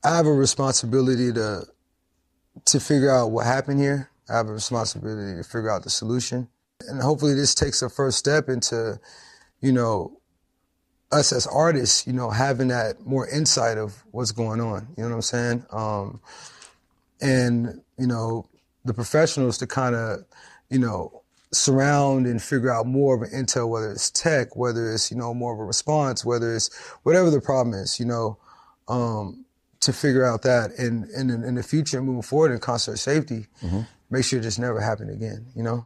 I have a responsibility to figure out what happened here. I have a responsibility to figure out the solution. And hopefully this takes a first step into, you know, us as artists, you know, having that more insight of what's going on. You know what I'm saying? And, you know, the professionals to kind of, you know, surround and figure out more of an intel, whether it's tech, whether it's, you know, more of a response, whether it's whatever the problem is, you know, to figure out that and in the future moving forward in concert safety, make sure it just never happen again, you know?